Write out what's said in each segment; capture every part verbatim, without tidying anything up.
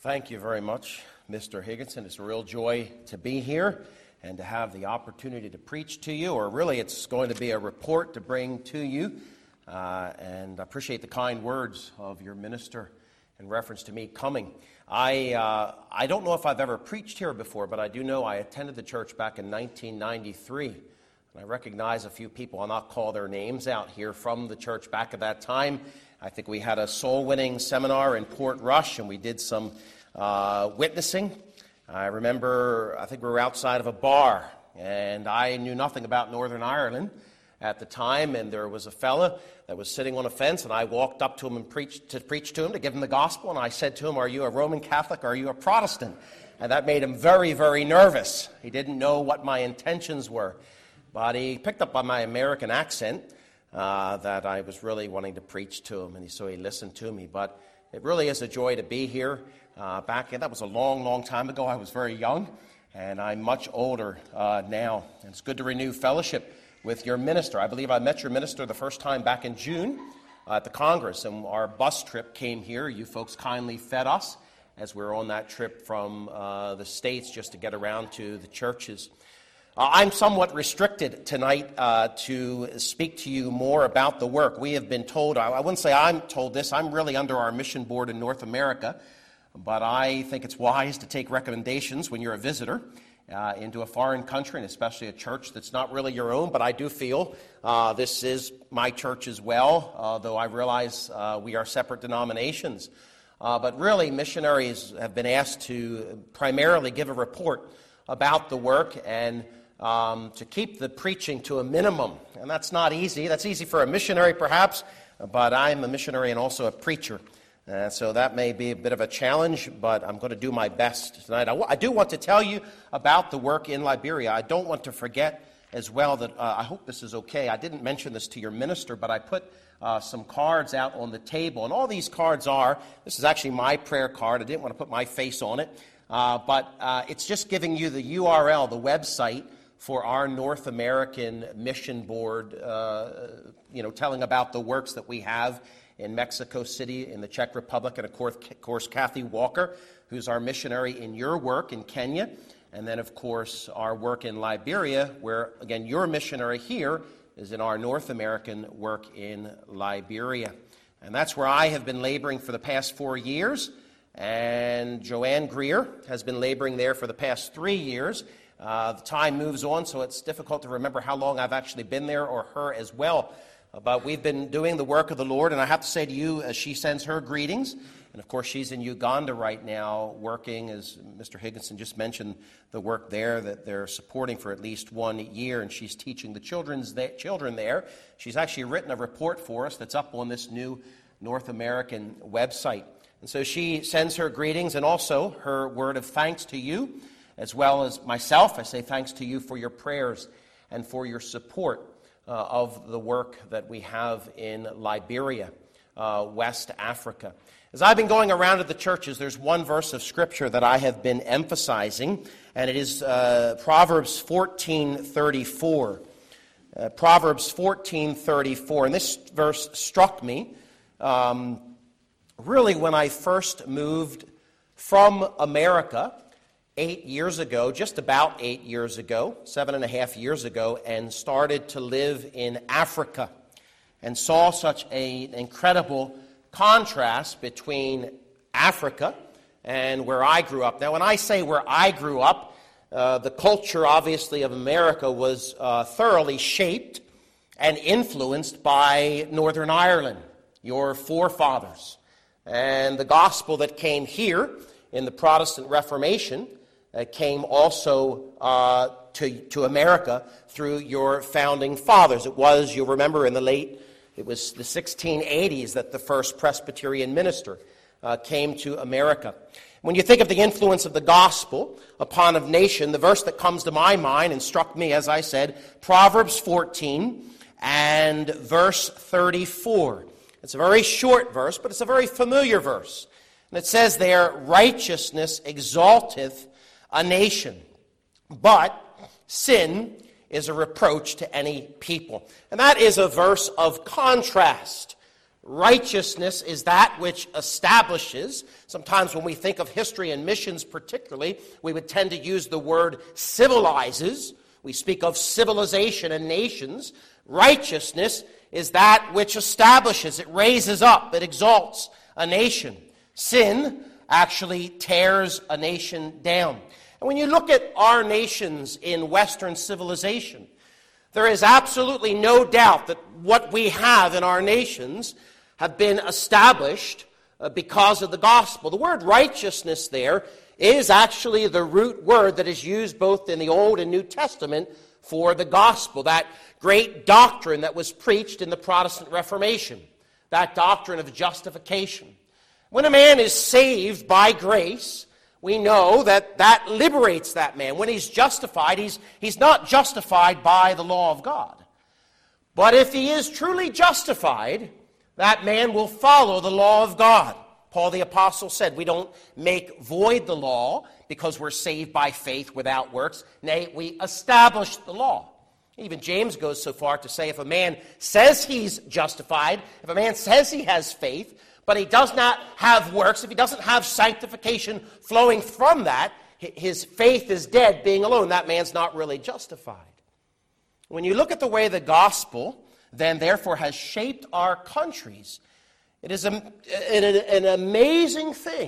Thank you very much, Mister Higginson. It's a real joy to be here and to have the opportunity to preach to you, or really it's going to be a report to bring to you. Uh, and I appreciate the kind words of your minister in reference to me coming. I uh, I don't know if I've ever preached here before, but I do know I attended the church back in nineteen ninety-three. And I recognize a few people. I'll not call their names out here from the church back at that time. I think we had a soul-winning seminar in Port Rush, and we did some uh, witnessing. I remember, I think we were outside of a bar, and I knew nothing about Northern Ireland at the time, and there was a fella that was sitting on a fence, and I walked up to him and preached to preach to him, to give him the gospel, and I said to him, "Are you a Roman Catholic or are you a Protestant?" And that made him very, very nervous. He didn't know what my intentions were, but he picked up on my American accent uh, that I was really wanting to preach to him, and he, so he listened to me. But it really is a joy to be here. Uh, back in, that was a long, long time ago. I was very young, and I'm much older uh, now. And it's good to renew fellowship with your minister. I believe I met your minister the first time back in June uh, at the Congress, and our bus trip came here. You folks kindly fed us as we were on that trip from uh, the States just to get around to the churches. Uh, I'm somewhat restricted tonight uh, to speak to you more about the work. We have been told, I, I wouldn't say I'm told this, I'm really under our mission board in North America, but I think it's wise to take recommendations when you're a visitor uh, into a foreign country, and especially a church that's not really your own. But I do feel uh, this is my church as well, uh, though I realize uh, we are separate denominations. Uh, but really, missionaries have been asked to primarily give a report about the work and um, to keep the preaching to a minimum. And that's not easy. That's easy for a missionary, perhaps, but I'm a missionary and also a preacher. Uh, so that may be a bit of a challenge, but I'm going to do my best tonight. I, w- I do want to tell you about the work in Liberia. I don't want to forget as well that, uh, I hope this is okay, I didn't mention this to your minister, but I put uh, some cards out on the table. And all these cards are, this is actually my prayer card. I didn't want to put my face on it, uh, but uh, it's just giving you the U R L, the website for our North American Mission Board, uh, you know, telling about the works that we have in Mexico City, in the Czech Republic, and of course, Kathy Walker, who's our missionary in your work in Kenya, and then, of course, our work in Liberia, where, again, your missionary here is in our North American work in Liberia. And that's where I have been laboring for the past four years, and Joanne Greer has been laboring there for the past three years. Uh, the time moves on, so it's difficult to remember how long I've actually been there, or her as well. But we've been doing the work of the Lord, and I have to say to you, as she sends her greetings, and of course she's in Uganda right now working, as Mister Higginson just mentioned, the work there that they're supporting for at least one year, and she's teaching the children's there, children there. She's actually written a report for us that's up on this new North American website. And so she sends her greetings and also her word of thanks to you, as well as myself. I say thanks to you for your prayers and for your support Uh, of the work that we have in Liberia, uh, West Africa. As I've been going around to the churches, there's one verse of Scripture that I have been emphasizing, and it is uh, Proverbs fourteen thirty-four. Uh, Proverbs fourteen thirty-four, and this verse struck me um, really when I first moved from America eight years ago, just about eight years ago, seven and a half years ago, and started to live in Africa and saw such an incredible contrast between Africa and where I grew up. Now, when I say where I grew up, uh, the culture, obviously, of America was uh, thoroughly shaped and influenced by Northern Ireland, your forefathers. And the gospel that came here in the Protestant Reformation Uh, came also uh, to, to America through your founding fathers. It was, you'll remember, in the late, it was the sixteen eighties that the first Presbyterian minister uh, came to America. When you think of the influence of the gospel upon a nation, the verse that comes to my mind and struck me, as I said, Proverbs fourteen and verse thirty-four. It's a very short verse, but it's a very familiar verse. And it says there, "Righteousness exalteth a nation, but sin is a reproach to any people." And that is a verse of contrast. righteousness is that which establishes. Sometimes when we think of history and missions particularly, we would tend to use the word civilizes. We speak of civilization and nations. Righteousness is that which establishes, it raises up, it exalts a nation. Sin actually tears a nation down. And when you look at our nations in Western civilization, there is absolutely no doubt that what we have in our nations have been established uh, because of the gospel. The word righteousness there is actually the root word that is used both in the Old and New Testament for the gospel, that great doctrine that was preached in the Protestant Reformation, that doctrine of justification. When a man is saved by grace, we know that that liberates that man. When he's justified, he's, he's not justified by the law of God. But if he is truly justified, that man will follow the law of God. Paul the Apostle said, we don't make void the law because we're saved by faith without works. Nay, we establish the law. Even James goes so far to say if a man says he's justified, if a man says he has faith, but he does not have works, if he doesn't have sanctification flowing from that, his faith is dead being alone. That man's not really justified. When you look at the way the gospel then therefore has shaped our countries, it is a, an, an amazing thing.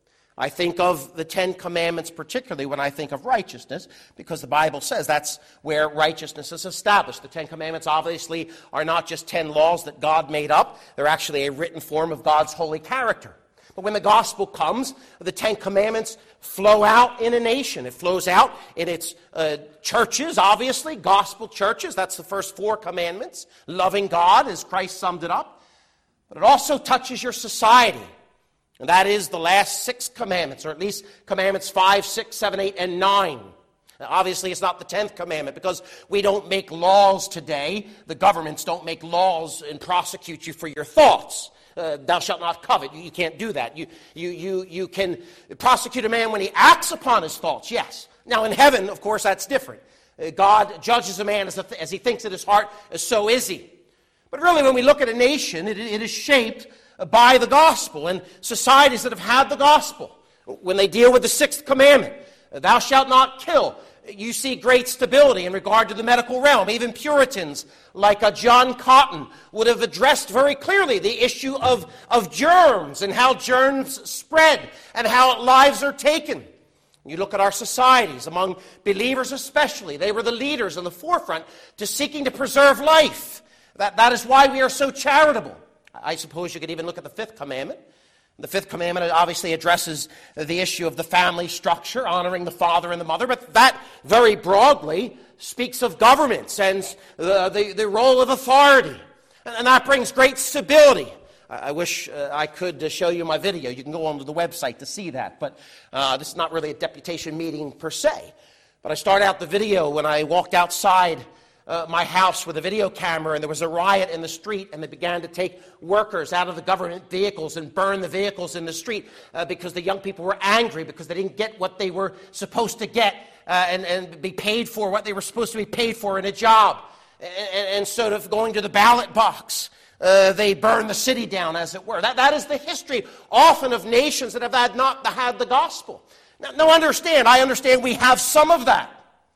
I think of the Ten Commandments particularly when I think of righteousness, because the Bible says that's where righteousness is established. The Ten Commandments obviously are not just ten laws that God made up. They're actually a written form of God's holy character. But when the gospel comes, the Ten Commandments flow out in a nation. It flows out in its uh, churches, obviously, gospel churches. That's the first four commandments. Loving God, as Christ summed it up. But it also touches your society. And that is the last six commandments, or at least commandments five, six, seven, eight, and nine. Now, obviously, it's not the tenth commandment because we don't make laws today. The governments don't make laws and prosecute you for your thoughts. Uh, thou shalt not covet. You, you can't do that. You, you, you, you can prosecute a man when he acts upon his thoughts, yes. Now, in heaven, of course, that's different. Uh, God judges a man as, a th- as he thinks in his heart, so is he. But really, when we look at a nation, it, it is shaped by the gospel, and societies that have had the gospel. When they deal with the sixth commandment, thou shalt not kill, you see great stability in regard to the medical realm. Even Puritans like uh, John Cotton would have addressed very clearly the issue of, of germs and how germs spread and how lives are taken. You look at our societies, among believers especially, they were the leaders in the forefront to seeking to preserve life. That, that is why we are so charitable. I suppose you could even look at the fifth commandment. The fifth commandment obviously addresses the issue of the family structure, honoring the father and the mother, but that very broadly speaks of governments and the, the, the role of authority. And that brings great stability. I wish uh, I could uh, show you my video. You can go onto the website to see that, but uh, this is not really a deputation meeting per se. But I start out the video when I walked outside Uh, my house with a video camera, and there was a riot in the street, and they began to take workers out of the government vehicles and burn the vehicles in the street uh, because the young people were angry because they didn't get what they were supposed to get uh, and, and be paid for what they were supposed to be paid for in a job. And, and sort of going to the ballot box, uh, they burned the city down, as it were. That, that is the history often of nations that have had not had the gospel. Now, now understand, I understand we have some of that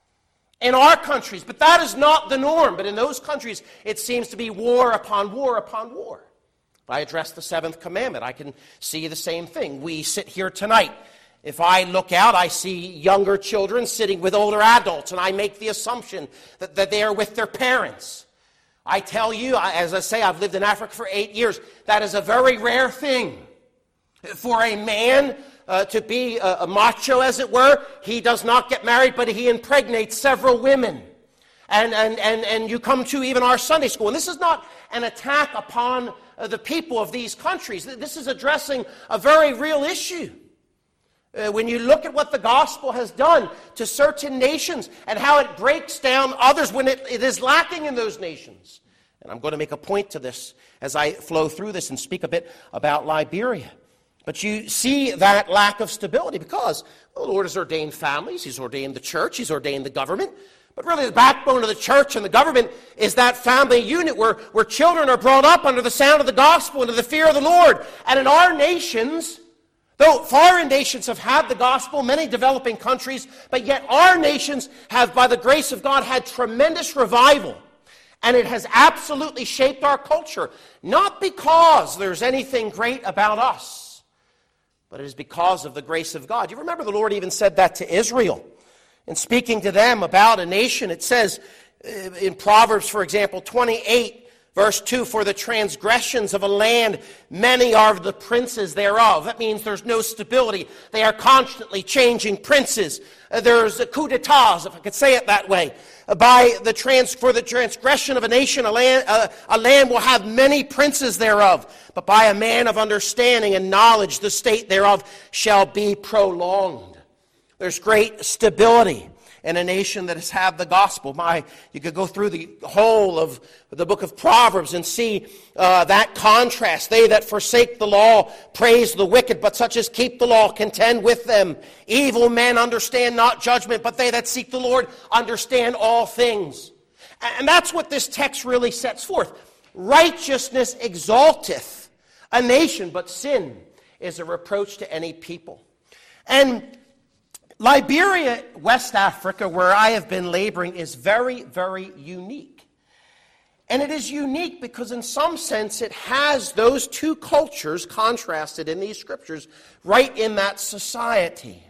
in our countries, but that is not the norm. But in those countries, it seems to be war upon war upon war. If I address the seventh commandment, I can see the same thing. We sit here tonight. If I look out, I see younger children sitting with older adults, and I make the assumption that, that they are with their parents. I tell you, as I say, I've lived in Africa for eight years. That is a very rare thing. For a man Uh, to be a, a macho, as it were, he does not get married, but he impregnates several women. And, and, and, and you come to even our Sunday school. And this is not an attack upon uh, the people of these countries. This is addressing a very real issue. Uh, when you look at what the gospel has done to certain nations and how it breaks down others when it, it is lacking in those nations. And I'm going to make a point to this as I flow through this and speak a bit about Liberia. But you see that lack of stability because well, the Lord has ordained families, He's ordained the church, He's ordained the government. But really the backbone of the church and the government is that family unit where, where children are brought up under the sound of the gospel, under the fear of the Lord. And in our nations, though foreign nations have had the gospel, many developing countries, but yet our nations have, by the grace of God, had tremendous revival. And it has absolutely shaped our culture. Not because there's anything great about us, but it is because of the grace of God. You remember the Lord even said that to Israel. In speaking to them about a nation, it says in Proverbs, for example, twenty-eight, verse two, for the transgressions of a land, many are the princes thereof. That means there's no stability. They are constantly changing princes. Uh, there's a coup d'etats, if I could say it that way. Uh, by the trans, for the transgression of a nation, a land, uh, a land will have many princes thereof. But by a man of understanding and knowledge, the state thereof shall be prolonged. There's great stability in a nation that has had the gospel. My, you could go through the whole of the book of Proverbs and see uh, that contrast. They that forsake the law praise the wicked, but such as keep the law contend with them. Evil men understand not judgment, but they that seek the Lord understand all things. And that's what this text really sets forth. Righteousness exalteth a nation, but sin is a reproach to any people. And Liberia, West Africa, where I have been laboring, is very, very unique. And it is unique because in some sense it has those two cultures contrasted in these scriptures right in that society.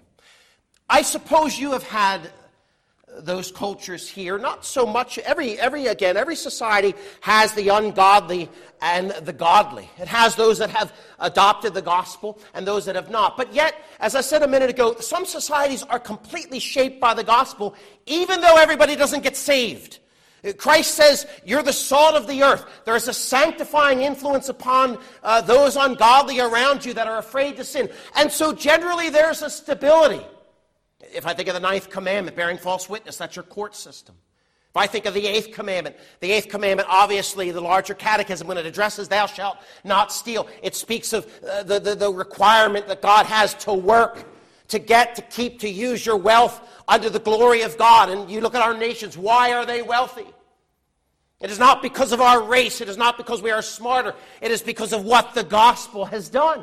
I suppose you have had those cultures here, not so much. Every, every again, every society has the ungodly and the godly. It has those that have adopted the gospel and those that have not. But yet, as I said a minute ago, some societies are completely shaped by the gospel, even though everybody doesn't get saved. Christ says, you're the salt of the earth. There is a sanctifying influence upon uh, those ungodly around you that are afraid to sin. And so generally there's a stability. If I think of the ninth commandment, bearing false witness, that's your court system. If I think of the eighth commandment, the eighth commandment, obviously, the larger catechism, when it addresses thou shalt not steal, it speaks of uh, the, the, the requirement that God has to work, to get, to keep, to use your wealth under the glory of God. And you look at our nations, why are they wealthy? It is not because of our race. It is not because we are smarter. It is because of what the gospel has done.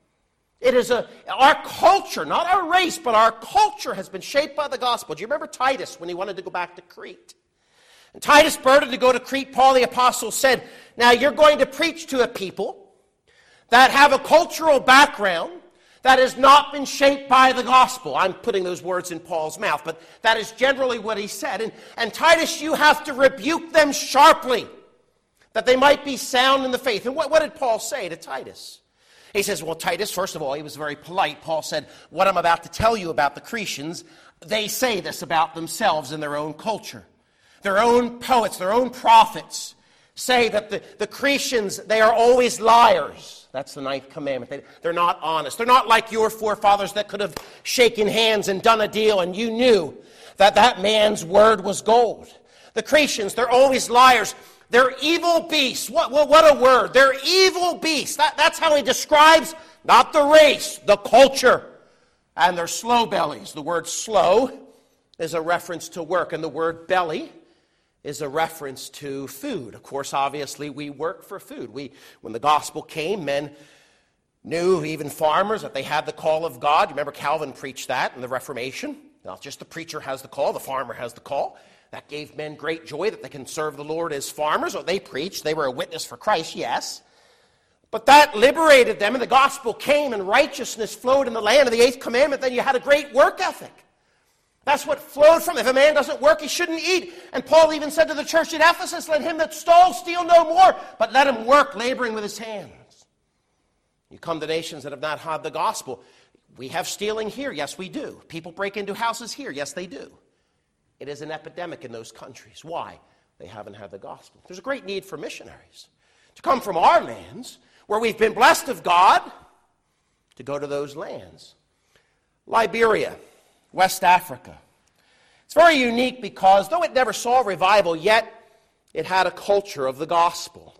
It is a, our culture, not our race, but our culture has been shaped by the gospel. Do you remember Titus when he wanted to go back to Crete? And Titus burdened to go to Crete, Paul the apostle said, now you're going to preach to a people that have a cultural background that has not been shaped by the gospel. I'm putting those words in Paul's mouth, but that is generally what he said. And, and Titus, you have to rebuke them sharply, that they might be sound in the faith. And what, what did Paul say to Titus? He says, well, Titus, first of all, he was very polite. Paul said, what I'm about to tell you about the Cretians, they say this about themselves in their own culture. Their own poets, their own prophets say that the, the Cretians, they are always liars. That's the ninth commandment. They, they're not honest. They're not like your forefathers that could have shaken hands and done a deal, and you knew that that man's word was gold. The Cretians, they're always liars. They're evil beasts. What, what, what a word. They're evil beasts. That, that's how he describes not the race, the culture. And they're slow bellies. The word slow is a reference to work, and the word belly is a reference to food. Of course, obviously, we work for food. We, when the gospel came, men knew, even farmers, that they had the call of God. You remember Calvin preached that in the Reformation. Not just the preacher has the call, the farmer has the call. That gave men great joy that they can serve the Lord as farmers. Or they preached. They were a witness for Christ, yes. But that liberated them, and the gospel came, and righteousness flowed in the land of the eighth commandment. Then you had a great work ethic. That's what flowed from it. If a man doesn't work, he shouldn't eat. And Paul even said to the church at Ephesus, let him that stole steal no more, but let him work, laboring with his hands. You come to nations that have not had the gospel. We have stealing here. Yes, we do. People break into houses here. Yes, they do. It is an epidemic in those countries. Why? They haven't had the gospel. There's a great need for missionaries to come from our lands, where we've been blessed of God, to go to those lands. Liberia, West Africa. It's very unique because, though it never saw revival, yet it had a culture of the gospel,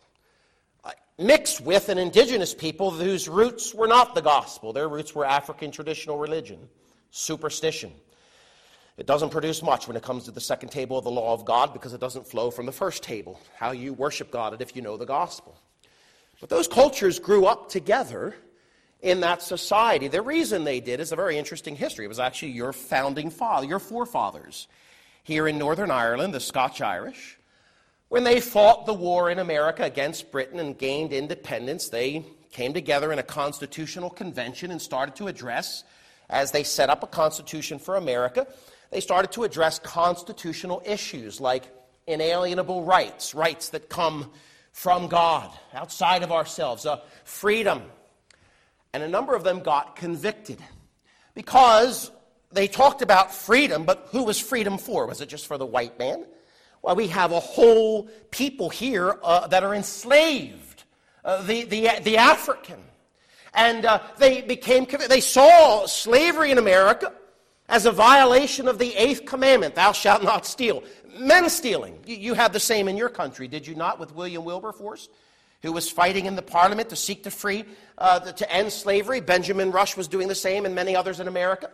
mixed with an indigenous people whose roots were not the gospel. Their roots were African traditional religion, superstition. It doesn't produce much when it comes to the second table of the law of God because it doesn't flow from the first table, how you worship God and if you know the gospel. But those cultures grew up together in that society. The reason they did is a very interesting history. It was actually your founding father, your forefathers here in Northern Ireland, the Scotch-Irish. When they fought the war in America against Britain and gained independence, they came together in a constitutional convention and started to address, as they set up a constitution for America, they started to address constitutional issues like inalienable rights, rights that come from God, outside of ourselves, uh, freedom. And a number of them got convicted because they talked about freedom, but who was freedom for? Was it just for the white man? Well, we have a whole people here uh, that are enslaved, uh, the, the, the African. And uh, they became, they saw slavery in America as a violation of the eighth commandment, thou shalt not steal. Men stealing. You, you had the same in your country, did you not, with William Wilberforce, who was fighting in the Parliament to seek to free, uh, to end slavery. Benjamin Rush was doing the same, and many others in America.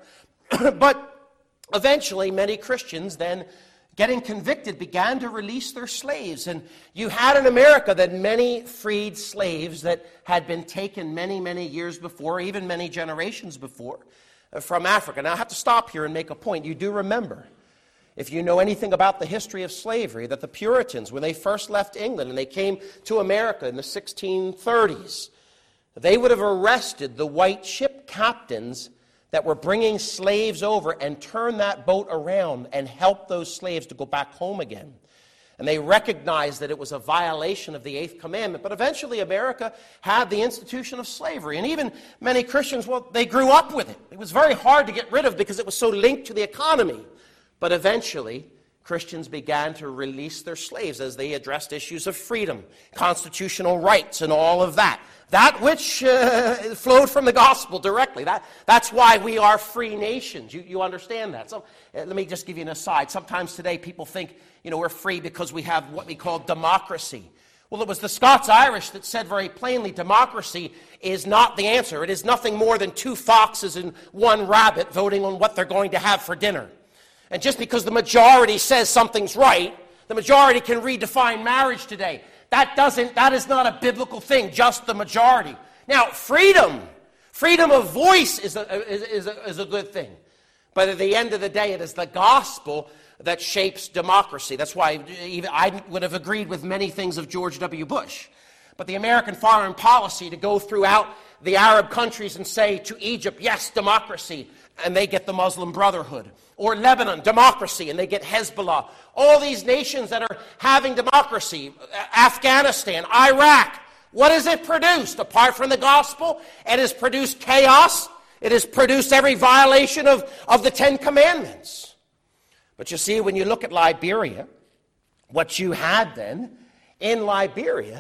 But eventually, many Christians then, getting convicted, began to release their slaves. And you had in America that many freed slaves that had been taken many, many years before, even many generations before, from Africa. Now, I have to stop here and make a point. You do remember, if you know anything about the history of slavery, that the Puritans, when they first left England and they came to America in the sixteen thirties, they would have arrested the white ship captains that were bringing slaves over and turned that boat around and helped those slaves to go back home again. And they recognized that it was a violation of the eighth commandment. But eventually America had the institution of slavery. And even many Christians, well, they grew up with it. It was very hard to get rid of because it was so linked to the economy. But eventually, Christians began to release their slaves as they addressed issues of freedom, constitutional rights, and all of that. That which uh, flowed from the gospel directly. That, that's why we are free nations. You, you understand that? So, uh, let me just give you an aside. Sometimes today people think, you know, we're free because we have what we call democracy. Well, it was the Scots-Irish that said very plainly, democracy is not the answer. It is nothing more than two foxes and one rabbit voting on what they're going to have for dinner. And just because the majority says something's right, the majority can redefine marriage today. That doesn't, that is not a biblical thing, just the majority. Now, freedom, freedom of voice is a, is, is a, is a good thing. But at the end of the day, it is the gospel that shapes democracy. That's why even I would have agreed with many things of George W. Bush. But the American foreign policy to go throughout the Arab countries and say to Egypt, yes, democracy, and they get the Muslim Brotherhood. Or Lebanon, democracy, and they get Hezbollah. All these nations that are having democracy, Afghanistan, Iraq, what has it produced? Apart from the gospel, it has produced chaos. It has produced every violation of, of the Ten Commandments. But you see, when you look at Liberia, what you had then in Liberia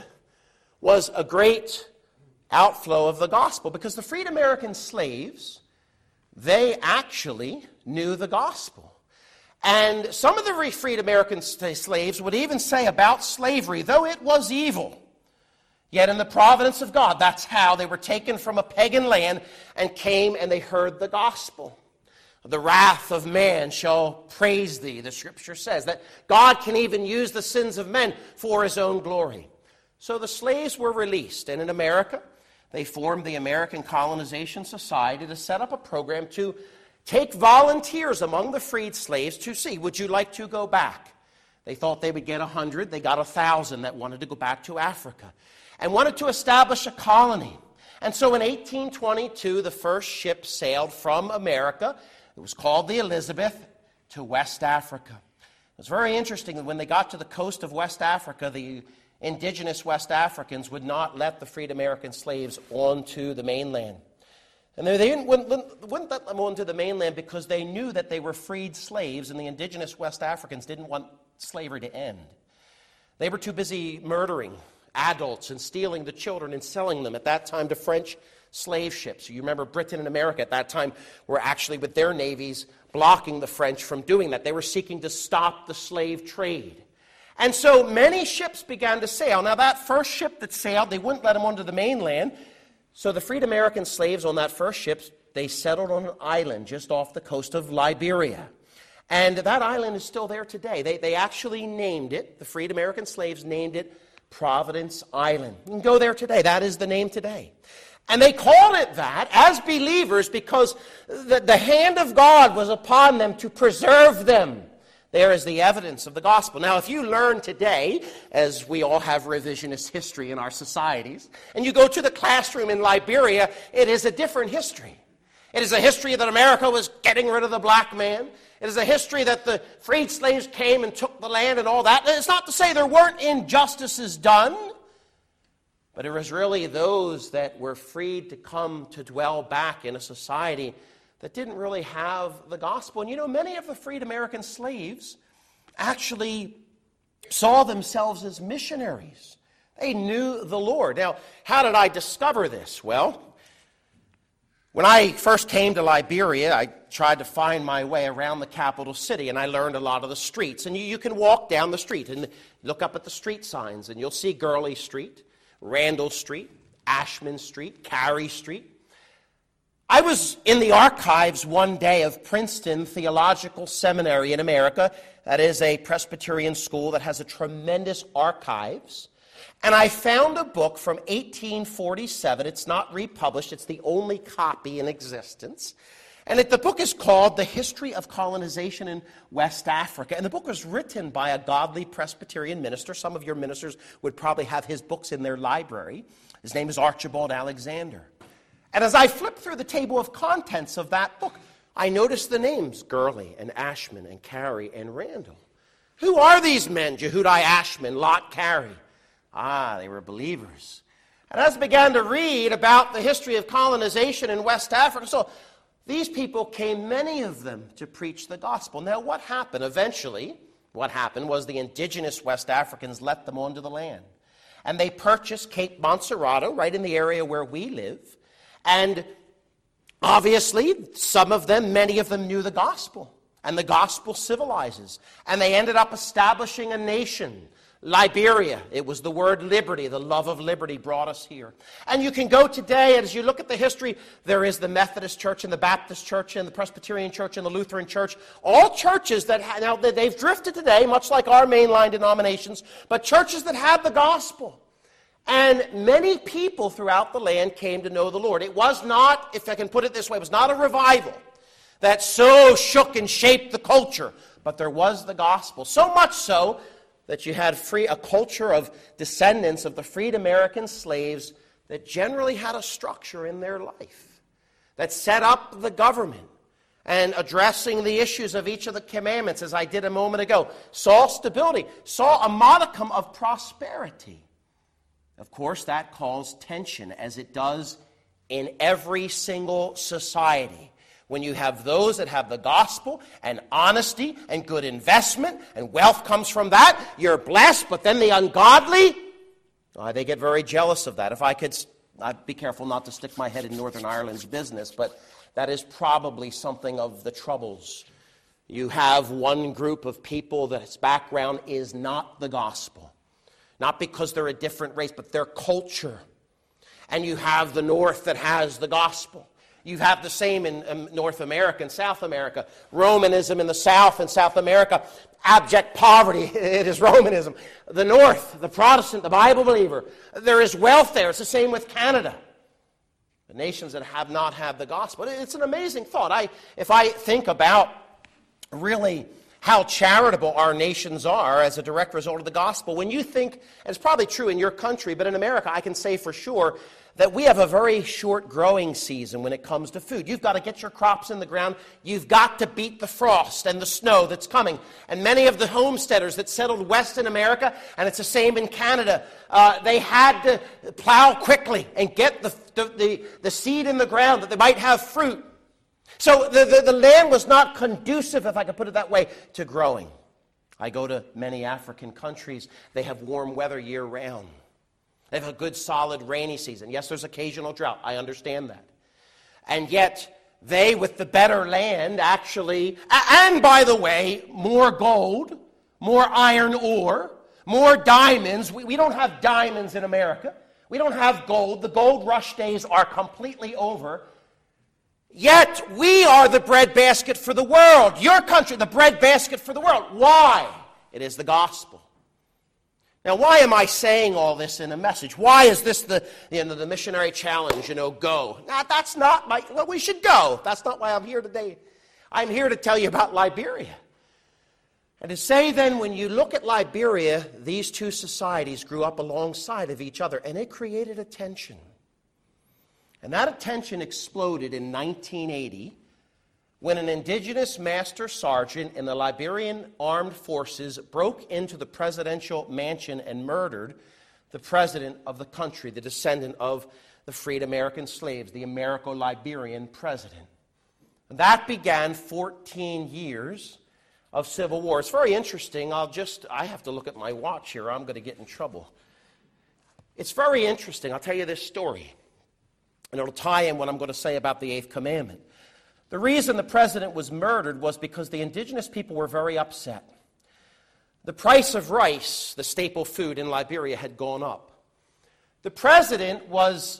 was a great outflow of the gospel, because the freed American slaves, they actually knew the gospel. And some of the freed American slaves would even say about slavery, though it was evil, yet in the providence of God, that's how they were taken from a pagan land and came and they heard the gospel. The wrath of man shall praise thee, the scripture says, that God can even use the sins of men for his own glory. So the slaves were released, and in America, they formed the American Colonization Society to set up a program to take volunteers among the freed slaves to see, would you like to go back? They thought they would get a hundred. They got a thousand that wanted to go back to Africa and wanted to establish a colony. And so in eighteen twenty-two, the first ship sailed from America. It was called the Elizabeth, to West Africa. It was very interesting that when they got to the coast of West Africa, the indigenous West Africans would not let the freed American slaves onto the mainland. And they didn't, wouldn't, wouldn't let them onto the mainland because they knew that they were freed slaves, and the indigenous West Africans didn't want slavery to end. They were too busy murdering adults and stealing the children and selling them at that time to French slave ships. You remember Britain and America at that time were actually with their navies blocking the French from doing that. They were seeking to stop the slave trade. And so many ships began to sail. Now that first ship that sailed, they wouldn't let them onto the mainland. So the freed American slaves on that first ship, they settled on an island just off the coast of Liberia. And that island is still there today. They, they actually named it, the freed American slaves named it Providence Island. You can go there today. That is the name today. And they called it that as believers because the, the hand of God was upon them to preserve them. There is the evidence of the gospel. Now, if you learn today, as we all have revisionist history in our societies, and you go to the classroom in Liberia, it is a different history. It is a history that America was getting rid of the black man. It is a history that the freed slaves came and took the land and all that. It's not to say there weren't injustices done, but it was really those that were freed to come to dwell back in a society that didn't really have the gospel. And you know, many of the freed American slaves actually saw themselves as missionaries. They knew the Lord. Now, how did I discover this? Well, when I first came to Liberia, I tried to find my way around the capital city, and I learned a lot of the streets. And you, you can walk down the street and look up at the street signs, and you'll see Gurley Street, Randall Street, Ashman Street, Carey Street. I was in the archives one day of Princeton Theological Seminary in America. That is a Presbyterian school that has a tremendous archives. And I found a book from eighteen forty-seven. It's not republished. It's the only copy in existence. And it, the book is called The History of Colonization in West Africa. And the book was written by a godly Presbyterian minister. Some of your ministers would probably have his books in their library. His name is Archibald Alexander. And as I flipped through the table of contents of that book, I noticed the names Gurley and Ashman and Carey and Randall. Who are these men, Jehudi Ashman, Lot Carey? Ah, they were believers. And as I began to read about the history of colonization in West Africa, so these people came, many of them, to preach the gospel. Now, what happened? Eventually, what happened was the indigenous West Africans let them onto the land. And they purchased Cape Monserrato, right in the area where we live. And obviously, some of them, many of them knew the gospel. And the gospel civilizes. And they ended up establishing a nation. Liberia, it was the word liberty, the love of liberty brought us here. And you can go today, and as you look at the history, there is the Methodist Church and the Baptist Church and the Presbyterian Church and the Lutheran Church, all churches that, now they've drifted today, much like our mainline denominations, but churches that have the gospel. And many people throughout the land came to know the Lord. It was not, if I can put it this way, it was not a revival that so shook and shaped the culture, but there was the gospel. So much so that you had free a culture of descendants of the freed American slaves that generally had a structure in their life, that set up the government and addressing the issues of each of the commandments, as I did a moment ago, saw stability, saw a modicum of prosperity. Of course, that caused tension, as it does in every single society. When you have those that have the gospel and honesty and good investment and wealth comes from that, you're blessed. But then the ungodly, uh, they get very jealous of that. If I could, I'd be careful not to stick my head in Northern Ireland's business, but that is probably something of the troubles. You have one group of people that's background is not the gospel. Not because they're a different race, but their culture. And you have the North that has the gospel. You have the same in um, North America and South America. Romanism in the South and South America. Abject poverty, it is Romanism. The North, the Protestant, the Bible believer. There is wealth there. It's the same with Canada. The nations that have not had the gospel. It's an amazing thought. I, if I think about really how charitable our nations are as a direct result of the gospel. When you think, and it's probably true in your country, but in America I can say for sure that we have a very short growing season when it comes to food. You've got to get your crops in the ground. You've got to beat the frost and the snow that's coming. And many of the homesteaders that settled west in America, and it's the same in Canada, uh, they had to plow quickly and get the, the, the, the seed in the ground that they might have fruit. So the, the, the land was not conducive, if I could put it that way, to growing. I go to many African countries. They have warm weather year-round. They have a good, solid, rainy season. Yes, there's occasional drought. I understand that. And yet, they, with the better land, actually, and by the way, more gold, more iron ore, more diamonds. We, we don't have diamonds in America. We don't have gold. The gold rush days are completely over. Yet we are the breadbasket for the world. Your country, the breadbasket for the world. Why? It is the gospel. Now, why am I saying all this in a message? Why is this the, you know, the missionary challenge, you know, go? Now, that's not my, well, we should go. That's not why I'm here today. I'm here to tell you about Liberia. And to say then, when you look at Liberia, these two societies grew up alongside of each other, and it created a tension. And that tension exploded in nineteen eighty, when an indigenous master sergeant in the Liberian Armed Forces broke into the presidential mansion and murdered the president of the country, the descendant of the freed American slaves, the Americo-Liberian president. And that began fourteen years of civil war. It's very interesting. I'll just, I have to look at my watch here, or I'm going to get in trouble. It's very interesting. I'll tell you this story, and it'll tie in what I'm going to say about the Eighth Commandment. The reason the president was murdered was because the indigenous people were very upset. The price of rice, the staple food in Liberia, had gone up. The president was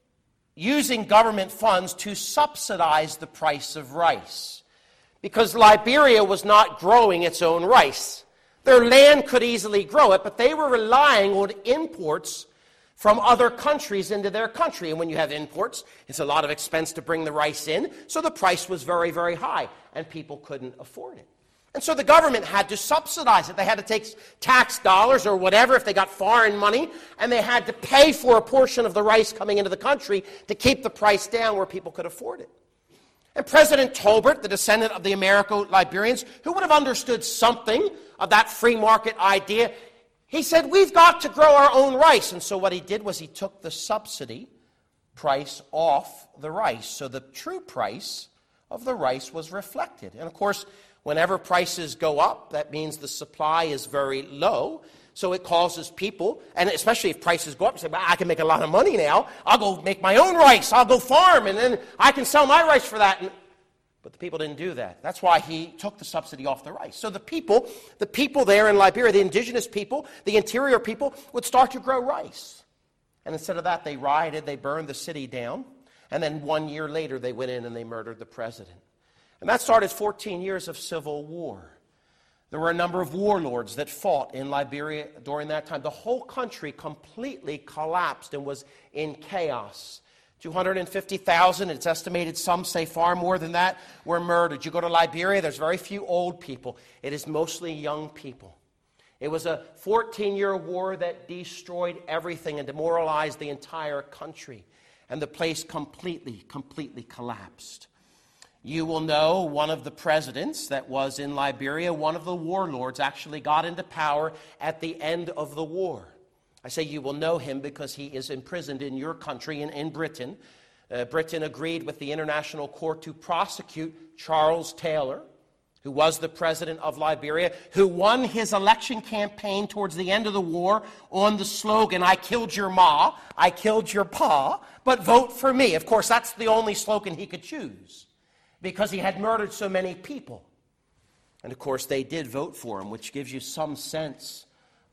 using government funds to subsidize the price of rice because Liberia was not growing its own rice. Their land could easily grow it, but they were relying on imports from other countries into their country. And when you have imports, it's a lot of expense to bring the rice in, so the price was very, very high, and people couldn't afford it. And so the government had to subsidize it. They had to take tax dollars or whatever if they got foreign money, and they had to pay for a portion of the rice coming into the country to keep the price down where people could afford it. And President Tolbert, the descendant of the Americo-Liberians, who would have understood something of that free market idea, he said, we've got to grow our own rice. And so what he did was he took the subsidy price off the rice. So the true price of the rice was reflected. And of course, whenever prices go up, that means the supply is very low. So it causes people, and especially if prices go up, say, well, I can make a lot of money now. I'll go make my own rice. I'll go farm, and then I can sell my rice for that. And But the people didn't do that. That's why he took the subsidy off the rice. So the people, the people there in Liberia, the indigenous people, the interior people, would start to grow rice. And instead of that, they rioted, they burned the city down, and then one year later, they went in and they murdered the president. And that started fourteen years of civil war. There were a number of warlords that fought in Liberia during that time. The whole country completely collapsed and was in chaos. two hundred fifty thousand, it's estimated, some say far more than that, were murdered. You go to Liberia, there's very few old people. It is mostly young people. It was a fourteen-year war that destroyed everything and demoralized the entire country. And the place completely, completely collapsed. You will know one of the presidents that was in Liberia, one of the warlords, actually got into power at the end of the war. I say you will know him because he is imprisoned in your country, in, in Britain. Uh, Britain agreed with the International Court to prosecute Charles Taylor, who was the president of Liberia, who won his election campaign towards the end of the war on the slogan, I killed your ma, I killed your pa, but vote for me. Of course, that's the only slogan he could choose because he had murdered so many people. And of course, they did vote for him, which gives you some sense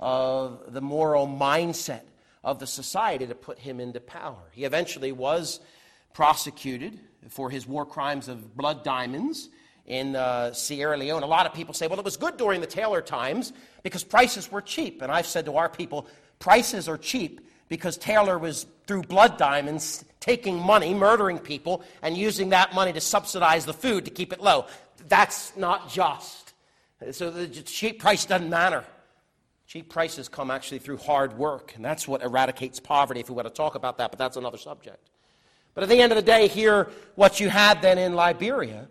of the moral mindset of the society to put him into power. He eventually was prosecuted for his war crimes of blood diamonds in uh, Sierra Leone. A lot of people say, well, it was good during the Taylor times because prices were cheap. And I've said to our people, prices are cheap because Taylor was, through blood diamonds, taking money, murdering people, and using that money to subsidize the food to keep it low. That's not just. So the cheap price doesn't matter. Cheap prices come actually through hard work, and that's what eradicates poverty, if we want to talk about that, but that's another subject. But at the end of the day, here, what you had then in Liberia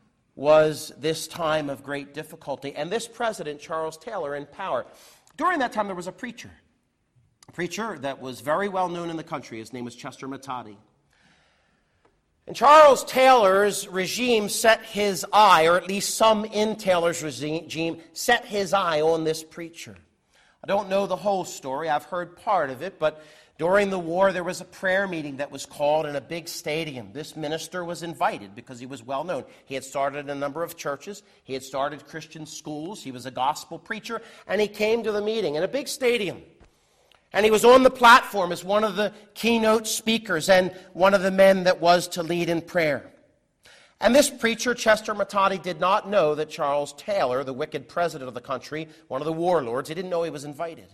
was this time of great difficulty, and this president, Charles Taylor, in power. During that time, there was a preacher, a preacher that was very well known in the country. His name was Chester Matadi. And Charles Taylor's regime set his eye, or at least some in Taylor's regime, set his eye on this preacher. I don't know the whole story. I've heard part of it, but during the war, there was a prayer meeting that was called in a big stadium. This minister was invited because he was well known. He had started a number of churches. He had started Christian schools. He was a gospel preacher, and he came to the meeting in a big stadium. And he was on the platform as one of the keynote speakers and one of the men that was to lead in prayer. And this preacher, Chester Matati, did not know that Charles Taylor, the wicked president of the country, one of the warlords, he didn't know he was invited.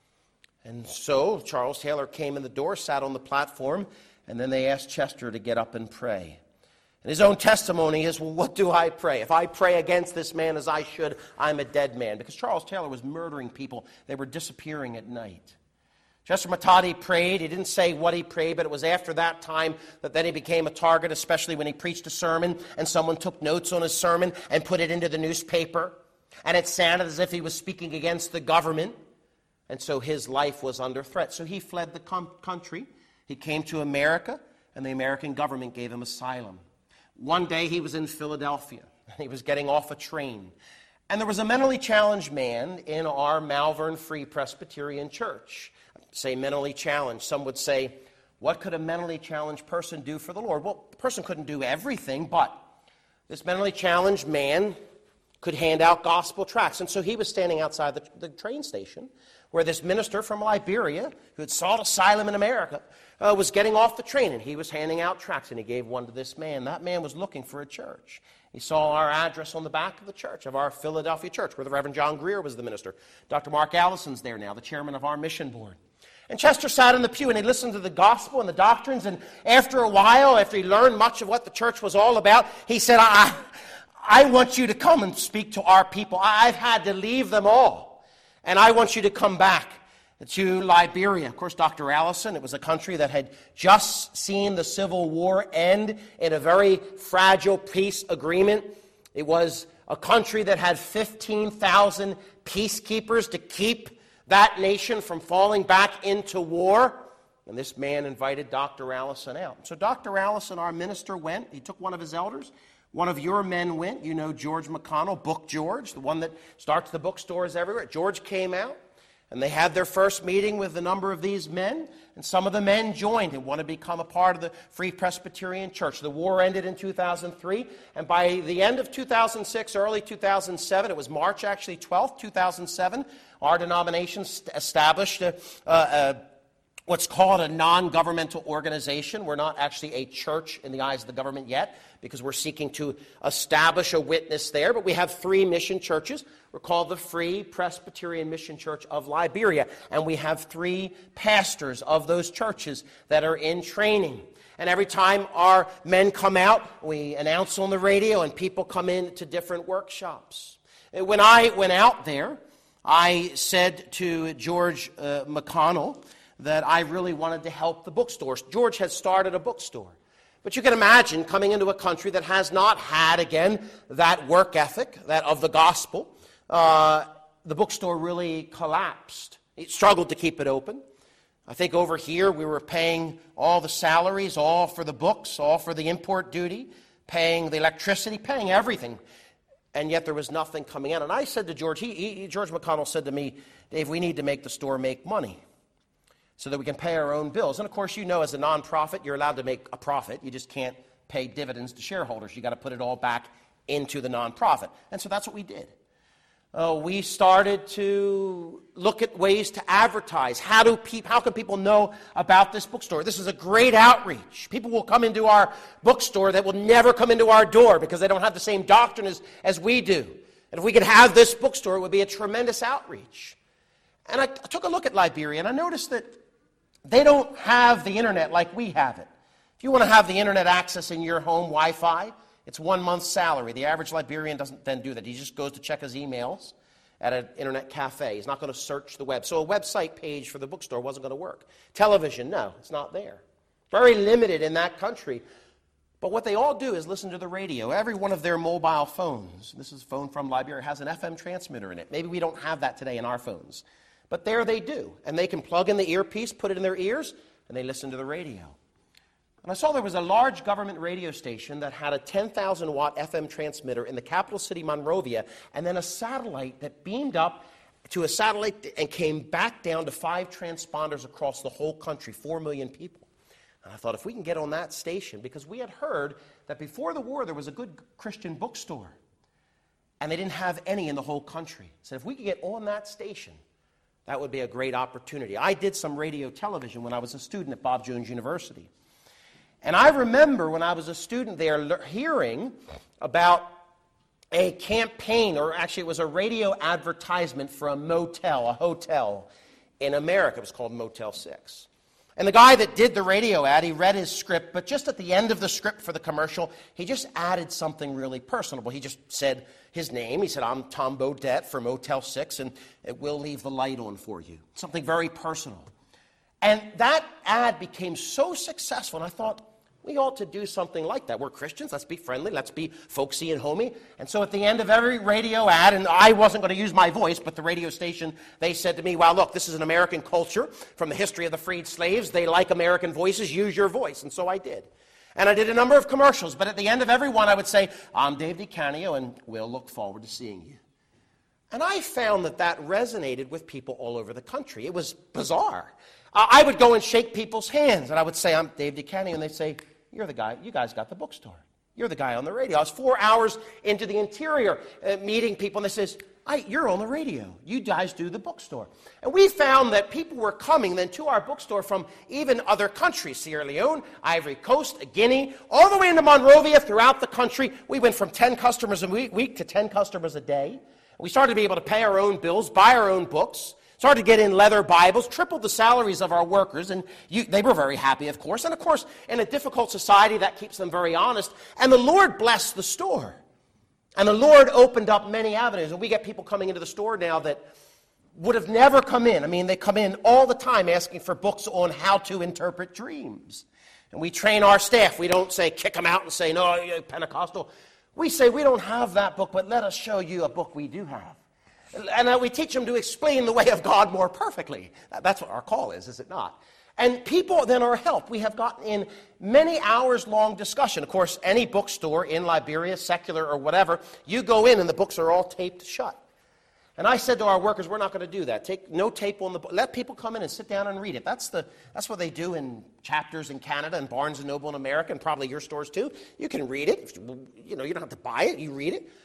And so Charles Taylor came in the door, sat on the platform, and then they asked Chester to get up and pray. And his own testimony is, well, what do I pray? If I pray against this man as I should, I'm a dead man. Because Charles Taylor was murdering people. They were disappearing at night. Chester Matati prayed. He didn't say what he prayed, but it was after that time that then he became a target, especially when he preached a sermon and someone took notes on his sermon and put it into the newspaper. And it sounded as if he was speaking against the government. And so his life was under threat. So he fled the com- country. He came to America, and the American government gave him asylum. One day he was in Philadelphia. He was getting off a train. And there was a mentally challenged man in our Malvern Free Presbyterian Church. Say mentally challenged. Some would say, what could a mentally challenged person do for the Lord? Well, the person couldn't do everything, but this mentally challenged man could hand out gospel tracts. And so he was standing outside the, the train station where this minister from Liberia, who had sought asylum in America, uh, was getting off the train, and he was handing out tracts, and he gave one to this man. That man was looking for a church. He saw our address on the back of the church, of our Philadelphia church, where the Reverend John Greer was the minister. Doctor Mark Allison's there now, the chairman of our mission board. And Chester sat in the pew, and he listened to the gospel and the doctrines, and after a while, after he learned much of what the church was all about, he said, I, I want you to come and speak to our people. I've had to leave them all. And I want you to come back to Liberia. Of course, Doctor Allison, it was a country that had just seen the Civil War end in a very fragile peace agreement. It was a country that had fifteen thousand peacekeepers to keep that nation from falling back into war. And this man invited Doctor Allison out. So Doctor Allison, our minister, went. He took one of his elders. One of your men went. You know George McConnell, Book George, the one that starts the bookstores everywhere. George came out, and they had their first meeting with a number of these men, and some of the men joined and wanted to become a part of the Free Presbyterian Church. The war ended in two thousand three, and by the end of two thousand six, early two thousand seven, it was March actually twelfth, two thousand seven, our denomination established a, a, a what's called a non-governmental organization. We're not actually a church in the eyes of the government yet, because we're seeking to establish a witness there. But we have three mission churches. We're called the Free Presbyterian Mission Church of Liberia. And we have three pastors of those churches that are in training. And every time our men come out, we announce on the radio, and people come in to different workshops. And when I went out there, I said to George uh, McConnell that I really wanted to help the bookstores. George had started a bookstore. But you can imagine coming into a country that has not had, again, that work ethic, that of the gospel. Uh, the bookstore really collapsed. It struggled to keep it open. I think over here we were paying all the salaries, all for the books, all for the import duty, paying the electricity, paying everything. And yet there was nothing coming in. And I said to George, he, he, George McConnell said to me, Dave, we need to make the store make money so that we can pay our own bills. And of course, you know, as a nonprofit, you're allowed to make a profit. You just can't pay dividends to shareholders. You got to put it all back into the nonprofit. And so that's what we did. Uh, we started to look at ways to advertise. How do pe- how can people know about this bookstore? This is a great outreach. People will come into our bookstore that will never come into our door because they don't have the same doctrine as, as we do. And if we could have this bookstore, it would be a tremendous outreach. And I, I took a look at Liberia, and I noticed that they don't have the internet like we have it. If you want to have the internet access in your home Wi-Fi, it's one month's salary. The average Liberian doesn't then do that. He just goes to check his emails at an internet cafe. He's not going to search the web. So a website page for the bookstore wasn't going to work. Television, no, it's not there. Very limited in that country. But what they all do is listen to the radio. Every one of their mobile phones, this is a phone from Liberia, has an F M transmitter in it. Maybe we don't have that today in our phones. But there they do. And they can plug in the earpiece, put it in their ears, and they listen to the radio. And I saw there was a large government radio station that had a ten thousand watt F M transmitter in the capital city, Monrovia, and then a satellite that beamed up to a satellite and came back down to five transponders across the whole country, four million people. And I thought, if we can get on that station, because we had heard that before the war there was a good Christian bookstore, and they didn't have any in the whole country. I said, if we could get on that station, that would be a great opportunity. I did some radio television when I was a student at Bob Jones University. And I remember when I was a student there le- hearing about a campaign, or actually it was a radio advertisement for a motel, a hotel in America. It was called Motel six. And the guy that did the radio ad, he read his script, but just at the end of the script for the commercial, he just added something really personable. He just said his name. He said, I'm Tom Bodett for Motel six, and it will leave the light on for you. Something very personal. And that ad became so successful, and I thought, we ought to do something like that. We're Christians. Let's be friendly. Let's be folksy and homey. And so at the end of every radio ad, and I wasn't going to use my voice, but the radio station, they said to me, well, look, this is an American culture from the history of the freed slaves. They like American voices. Use your voice. And so I did. And I did a number of commercials. But at the end of every one, I would say, I'm Dave DeCanio, and we'll look forward to seeing you. And I found that that resonated with people all over the country. It was bizarre. Uh, I would go and shake people's hands, and I would say, I'm Dave DeCanio, and they'd say, You're the guy, you guys got the bookstore. You're the guy on the radio. I was four hours into the interior uh, meeting people, and they says, I, you're on the radio. You guys do the bookstore. And we found that people were coming then to our bookstore from even other countries, Sierra Leone, Ivory Coast, Guinea, all the way into Monrovia, throughout the country. We went from ten customers a week to ten customers a day. We started to be able to pay our own bills, buy our own books. Started to get in leather Bibles, tripled the salaries of our workers, and you, they were very happy, of course. And, of course, in a difficult society, that keeps them very honest. And the Lord blessed the store. And the Lord opened up many avenues. And we get people coming into the store now that would have never come in. I mean, they come in all the time asking for books on how to interpret dreams. And we train our staff. We don't say, kick them out and say, no, you're Pentecostal. We say, we don't have that book, but let us show you a book we do have. And uh, we teach them to explain the way of God more perfectly. That's what our call is, is it not? And people then are helped. We have gotten in many hours-long discussion. Of course, any bookstore in Liberia, secular or whatever, you go in and the books are all taped shut. And I said to our workers, we're not going to do that. Take no tape on the book. Let people come in and sit down and read it. That's the that's what they do in Chapters in Canada and Barnes and Noble in America, and probably your stores too. You can read it. You know, you don't have to buy it. You read it.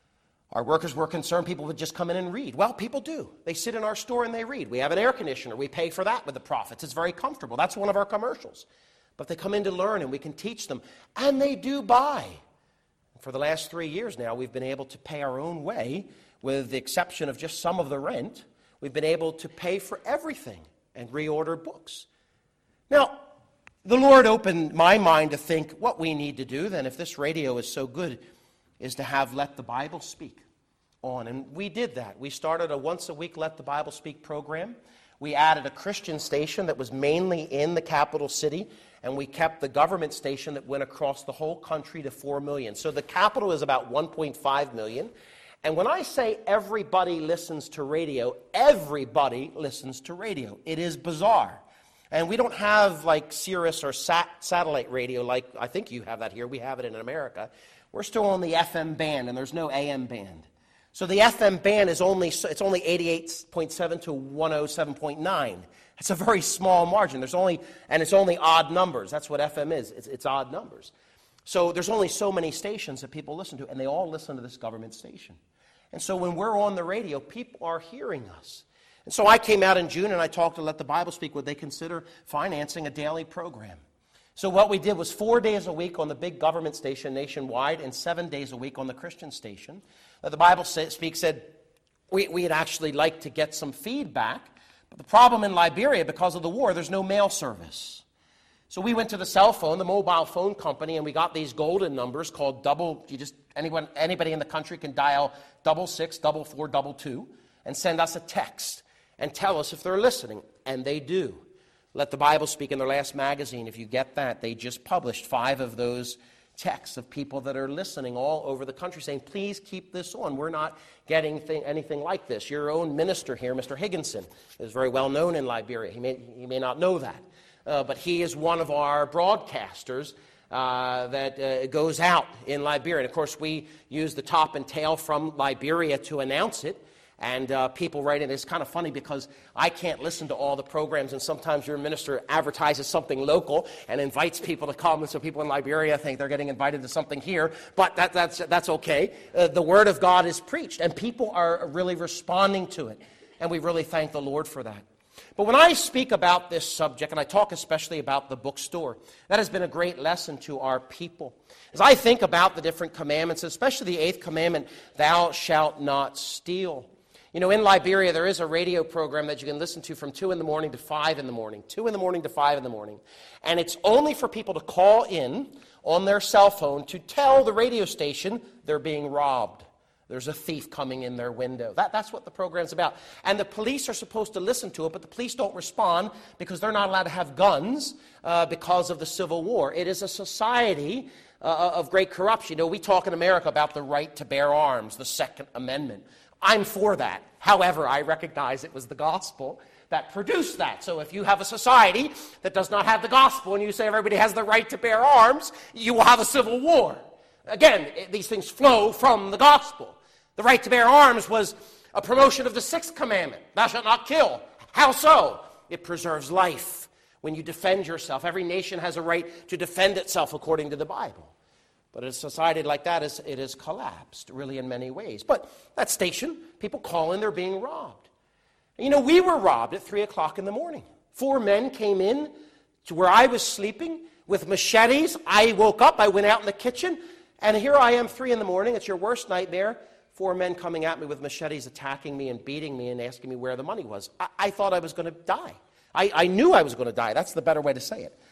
Our workers were concerned people would just come in and read. Well, people do. They sit in our store and they read. We have an air conditioner. We pay for that with the profits. It's very comfortable. That's one of our commercials. But they come in to learn, and we can teach them. And they do buy. For the last three years now, we've been able to pay our own way, with the exception of just some of the rent. We've been able to pay for everything and reorder books. Now, the Lord opened my mind to think what we need to do, then, if this radio is so good, is to have Let the Bible Speak on. And we did that. We started a once-a-week Let the Bible Speak program. We added a Christian station that was mainly in the capital city, and we kept the government station that went across the whole country to four million. So the capital is about one point five million. And when I say everybody listens to radio, everybody listens to radio. It is bizarre. And we don't have like Sirius or sat- satellite radio like I think you have that here. We have it in America. We're still on the F M band, and there's no A M band. So the F M band is only it's only eighty-eight point seven to one oh seven point nine. It's a very small margin. There's only and it's only odd numbers. That's what F M is. It's, it's odd numbers. So there's only so many stations that people listen to, and they all listen to this government station. And so when we're on the radio, people are hearing us. And so I came out in June and I talked to Let the Bible Speak. Would they consider financing a daily program? So what we did was four days a week on the big government station nationwide and seven days a week on the Christian station. Uh, the Bible Speak said we, we'd actually like to get some feedback, but the problem in Liberia, because of the war, there's no mail service. So we went to the cell phone, the mobile phone company, and we got these golden numbers called double, you just, anyone, anybody in the country can dial double six, double four, double two, and send us a text and tell us if they're listening, and they do. Let the Bible Speak in their last magazine, if you get that, they just published five of those texts of people that are listening all over the country saying, please keep this on. We're not getting th- anything like this. Your own minister here, Mister Higginson, is very well known in Liberia. He may, he may not know that, uh, but he is one of our broadcasters uh, that uh, goes out in Liberia. And, of course, we use the top and tail from Liberia to announce it. And uh, people write in. It's kind of funny because I can't listen to all the programs, and sometimes your minister advertises something local and invites people to come, and so people in Liberia think they're getting invited to something here, but that, that's, that's okay. Uh, the Word of God is preached, and people are really responding to it, and we really thank the Lord for that. But when I speak about this subject, and I talk especially about the bookstore, that has been a great lesson to our people. As I think about the different commandments, especially the eighth commandment, thou shalt not steal. You know, in Liberia, there is a radio program that you can listen to from two in the morning to five in the morning. two in the morning to five in the morning. And it's only for people to call in on their cell phone to tell the radio station they're being robbed. There's a thief coming in their window. That, that's what the program's about. And the police are supposed to listen to it, but the police don't respond because they're not allowed to have guns uh, because of the Civil War. It is a society uh, of great corruption. You know, we talk in America about the right to bear arms, the Second Amendment. I'm for that. However, I recognize it was the gospel that produced that. So if you have a society that does not have the gospel and you say everybody has the right to bear arms, you will have a civil war. Again, these things flow from the gospel. The right to bear arms was a promotion of the sixth commandment. Thou shalt not kill. How so? It preserves life. When you defend yourself, every nation has a right to defend itself according to the Bible. But a society like that, is, it has collapsed, really, in many ways. But that station, people call in, they're being robbed. You know, we were robbed at three o'clock in the morning. Four men came in to where I was sleeping with machetes. I woke up, I went out in the kitchen, and here I am, three in the morning. It's your worst nightmare. Four men coming at me with machetes, attacking me and beating me and asking me where the money was. I, I thought I was going to die. I, I knew I was going to die. That's the better way to say it.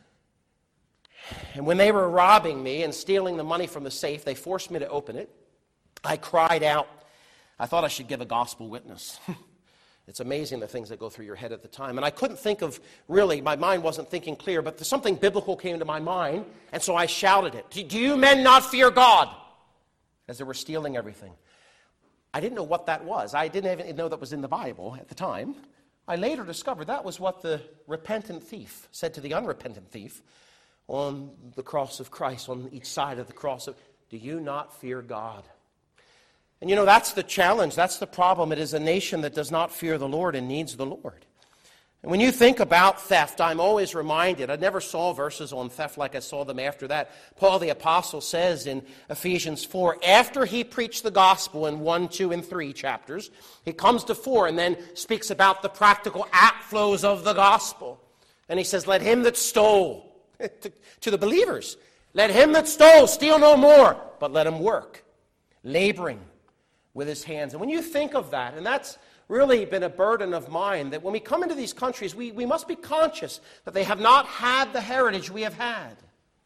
And when they were robbing me and stealing the money from the safe, they forced me to open it. I cried out. I thought I should give a gospel witness. It's amazing the things that go through your head at the time. And I couldn't think of, really, my mind wasn't thinking clear, but something biblical came to my mind, and so I shouted it. Do you men not fear God? As they were stealing everything. I didn't know what that was. I didn't even know that was in the Bible at the time. I later discovered that was what the repentant thief said to the unrepentant thief on the cross of Christ, on each side of the cross. Of, do you not fear God? And you know, that's the challenge. That's the problem. It is a nation that does not fear the Lord and needs the Lord. And when you think about theft, I'm always reminded, I never saw verses on theft like I saw them after that. Paul the Apostle says in Ephesians four, after he preached the gospel in one, two, and three chapters, he comes to four and then speaks about the practical outflows of the gospel. And he says, let him that stole, to, to the believers, let him that stole steal no more, but let him work, laboring with his hands. And when you think of that, and that's really been a burden of mine, that when we come into these countries, we, we must be conscious that they have not had the heritage we have had.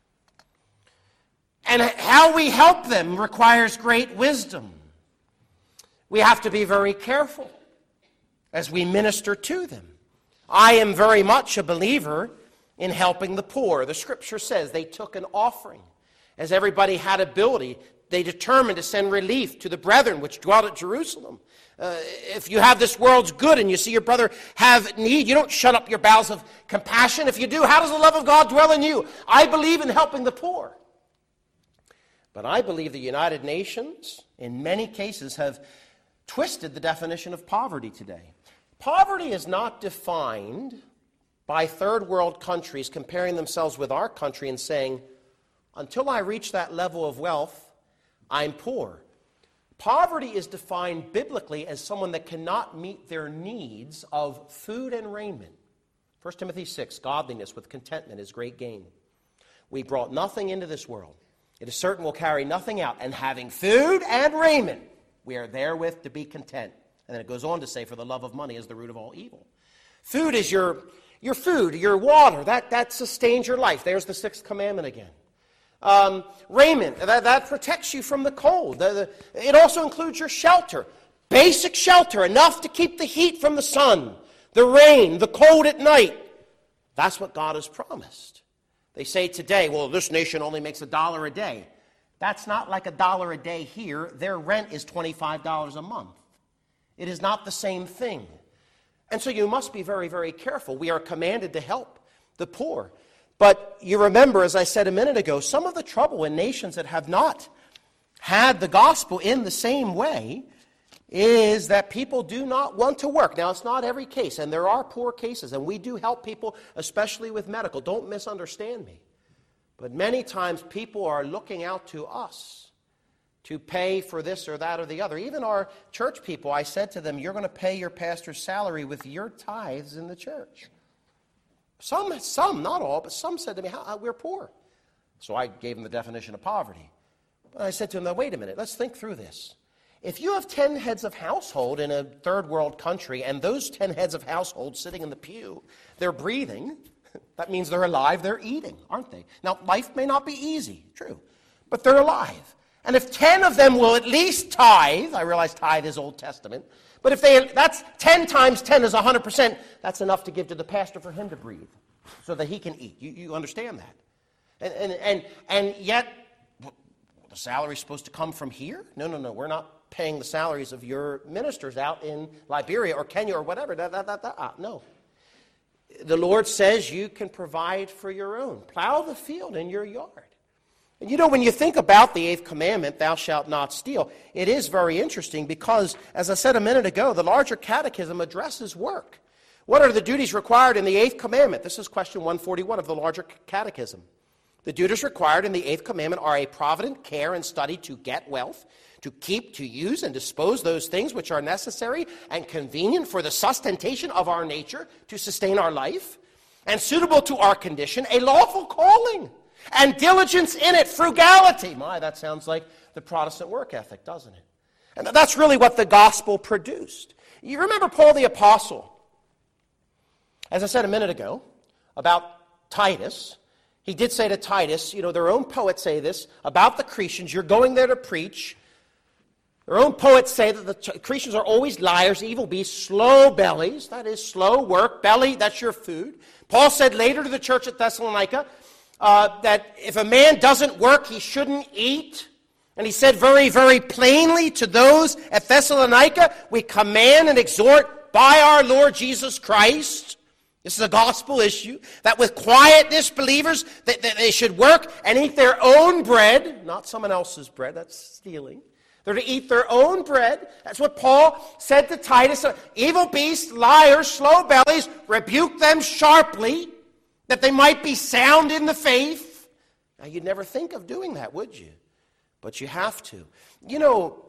And how we help them requires great wisdom. We have to be very careful as we minister to them. I am very much a believer in helping the poor. The scripture says they took an offering. As everybody had ability, they determined to send relief to the brethren which dwelt at Jerusalem. Uh, if you have this world's good and you see your brother have need, you don't shut up your bowels of compassion. If you do, how does the love of God dwell in you? I believe in helping the poor. But I believe the United Nations, in many cases, have twisted the definition of poverty today. Poverty is not defined by third world countries comparing themselves with our country and saying, until I reach that level of wealth, I'm poor. Poverty is defined biblically as someone that cannot meet their needs of food and raiment. First Timothy six, godliness with contentment is great gain. We brought nothing into this world. It is certain we'll carry nothing out. And having food and raiment, we are therewith to be content. And then it goes on to say, for the love of money is the root of all evil. Food is your, your food, your water. That, that sustains your life. There's the sixth commandment again. Um, raiment, that, that protects you from the cold. The, the, it also includes your shelter. Basic shelter, enough to keep the heat from the sun, the rain, the cold at night. That's what God has promised. They say today, well, this nation only makes a dollar a day. That's not like a dollar a day here. Their rent is twenty-five dollars a month. It is not the same thing. And so you must be very, very careful. We are commanded to help the poor. But you remember, as I said a minute ago, some of the trouble in nations that have not had the gospel in the same way is that people do not want to work. Now, it's not every case, and there are poor cases, and we do help people, especially with medical. Don't misunderstand me. But many times people are looking out to us to pay for this or that or the other. Even our church people, I said to them, you're going to pay your pastor's salary with your tithes in the church. Some, some, not all, but some said to me, How, we're poor. So I gave them the definition of poverty. But I said to them, now, wait a minute, let's think through this. If you have ten heads of household in a third world country, and those ten heads of household sitting in the pew, they're breathing, that means they're alive, they're eating, aren't they? Now, life may not be easy, true, but they're alive. And if ten of them will at least tithe, I realize tithe is Old Testament, but if they, that's ten times ten is one hundred percent, that's enough to give to the pastor for him to breathe, so that he can eat. You, you understand that? And, and, and, and yet, the salary's supposed to come from here? No, no, no, we're not paying the salaries of your ministers out in Liberia or Kenya or whatever. Da, da, da, da. Ah, no. The Lord says you can provide for your own. Plow the field in your yard. And you know, when you think about the eighth commandment, thou shalt not steal, it is very interesting because, as I said a minute ago, the larger catechism addresses work. What are the duties required in the eighth commandment? This is question one forty-one of the larger catechism. The duties required in the eighth commandment are a provident care and study to get wealth, to keep, to use, and dispose those things which are necessary and convenient for the sustentation of our nature to sustain our life, and suitable to our condition, a lawful calling, and diligence in it, frugality. My, that sounds like the Protestant work ethic, doesn't it? And that's really what the gospel produced. You remember Paul the Apostle, as I said a minute ago, about Titus. He did say to Titus, you know, their own poets say this about the Cretans. You're going there to preach. Their own poets say that the Cretans are always liars, evil beasts, slow bellies. That is slow work. Belly, that's your food. Paul said later to the church at Thessalonica uh, that if a man doesn't work, he shouldn't eat. And he said very, very plainly to those at Thessalonica, we command and exhort by our Lord Jesus Christ. This is a gospel issue, that with quietness, believers, that, that they should work and eat their own bread, not someone else's bread, that's stealing. They're to eat their own bread. That's what Paul said to Titus. Evil beasts, liars, slow bellies, rebuke them sharply, that they might be sound in the faith. Now, you'd never think of doing that, would you? But you have to. You know,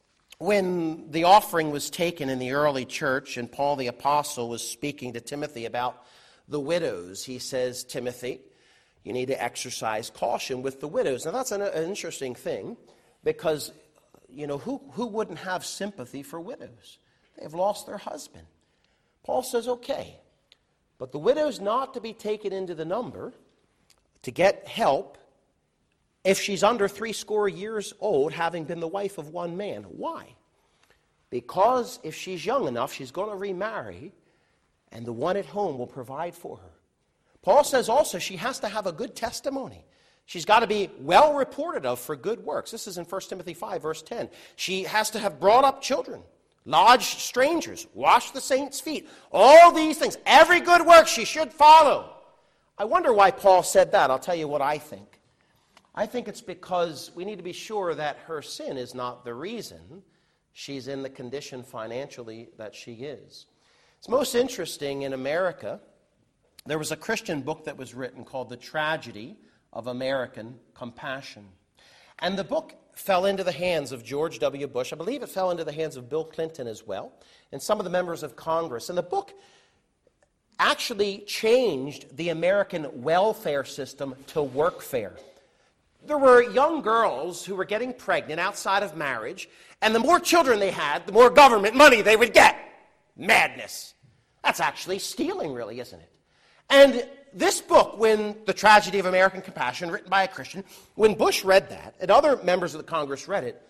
when the offering was taken in the early church and Paul the Apostle was speaking to Timothy about the widows, he says, Timothy, you need to exercise caution with the widows. Now, that's an, an interesting thing because, you know, who, who wouldn't have sympathy for widows? They've lost their husband. Paul says, okay, but the widow's not to be taken into the number to get help if she's under three score years old, having been the wife of one man. Why? Because if she's young enough, she's going to remarry, and the one at home will provide for her. Paul says also she has to have a good testimony. She's got to be well reported of for good works. This is in First Timothy five, verse ten. She has to have brought up children, lodged strangers, washed the saints' feet. All these things, every good work she should follow. I wonder why Paul said that. I'll tell you what I think. I think it's because we need to be sure that her sin is not the reason she's in the condition financially that she is. It's most interesting in America. There was a Christian book that was written called The Tragedy of American Compassion. And the book fell into the hands of George W. Bush. I believe it fell into the hands of Bill Clinton as well, and some of the members of Congress. And the book actually changed the American welfare system to workfare. There were young girls who were getting pregnant outside of marriage, and the more children they had, the more government money they would get. Madness. That's actually stealing, really, isn't it? And this book, when The Tragedy of American Compassion, written by a Christian, when Bush read that, and other members of the Congress read it,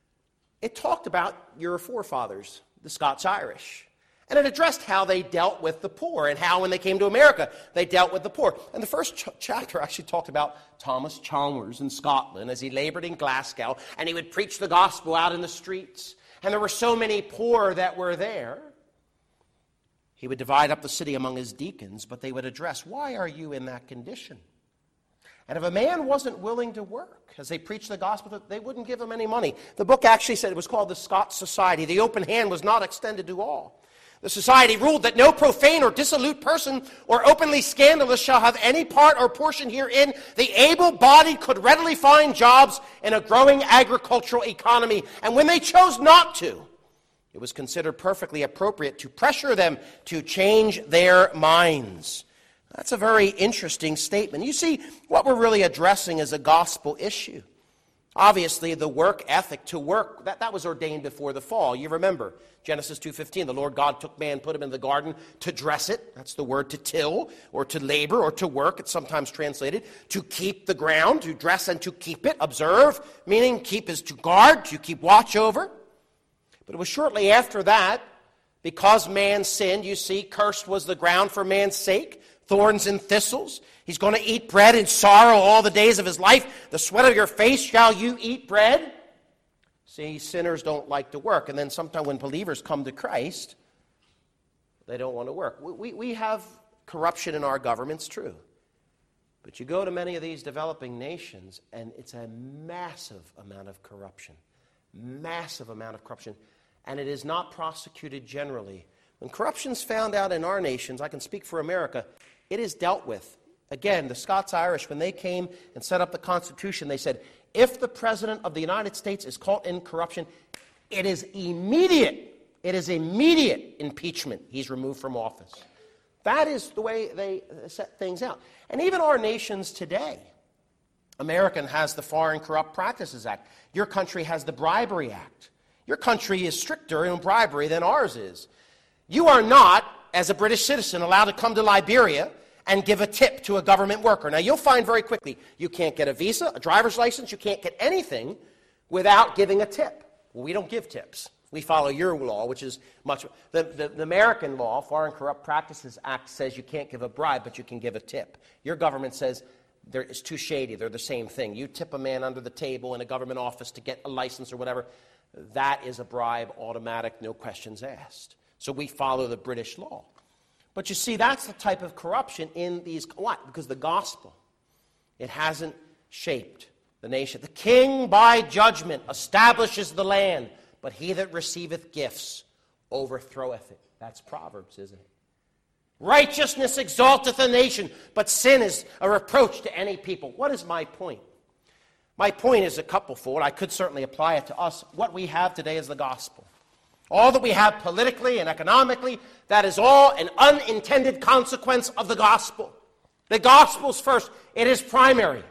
it talked about your forefathers, the Scots-Irish. And it addressed how they dealt with the poor and how, when they came to America, they dealt with the poor. And the first ch- chapter actually talked about Thomas Chalmers in Scotland as he labored in Glasgow, and he would preach the gospel out in the streets. And there were so many poor that were there. He would divide up the city among his deacons, but they would address, why are you in that condition? And if a man wasn't willing to work, as they preached the gospel, they wouldn't give him any money. The book actually said it was called the Scots Society. The open hand was not extended to all. The society ruled that no profane or dissolute person or openly scandalous shall have any part or portion herein. The able-bodied could readily find jobs in a growing agricultural economy. And when they chose not to, it was considered perfectly appropriate to pressure them to change their minds. That's a very interesting statement. You see, what we're really addressing is a gospel issue. Obviously, the work ethic, to work, that, that was ordained before the fall. You remember, Genesis two fifteen, the Lord God took man, put him in the garden to dress it. That's the word, to till, or to labor, or to work. It's sometimes translated. To keep the ground, to dress and to keep it. Observe, meaning keep is to guard, to keep watch over. But it was shortly after that, because man sinned, you see, cursed was the ground for man's sake. Thorns and thistles. He's going to eat bread in sorrow all the days of his life. The sweat of your face shall you eat bread. See, sinners don't like to work. And then sometimes when believers come to Christ, they don't want to work. We, we have corruption in our governments, true. But you go to many of these developing nations, and it's a massive amount of corruption. Massive amount of corruption. And it is not prosecuted generally. When corruption's found out in our nations, I can speak for America, it is dealt with. Again, the Scots-Irish, when they came and set up the Constitution, they said, if the President of the United States is caught in corruption, it is immediate. It is immediate impeachment. He's removed from office. That is the way they set things out. And even our nations today, American has the Foreign Corrupt Practices Act. Your country has the Bribery Act. Your country is stricter in bribery than ours is. You are not, as a British citizen, allowed to come to Liberia and give a tip to a government worker. Now, you'll find very quickly, you can't get a visa, a driver's license, you can't get anything without giving a tip. Well, we don't give tips. We follow your law, which is much... The, the, the American law, Foreign Corrupt Practices Act, says you can't give a bribe, but you can give a tip. Your government says they're, it's too shady. They're the same thing. You tip a man under the table in a government office to get a license or whatever, that is a bribe, automatic, no questions asked. So we follow the British law. But you see, that's the type of corruption in these... What? Because the gospel, it hasn't shaped the nation. The king by judgment establishes the land, but he that receiveth gifts overthroweth it. That's Proverbs, isn't it? Righteousness exalteth a nation, but sin is a reproach to any people. What is my point? My point is a couplefold. I could certainly apply it to us. What we have today is the gospel. All that we have politically and economically, that is all an unintended consequence of the gospel. The gospel's first. It is primary.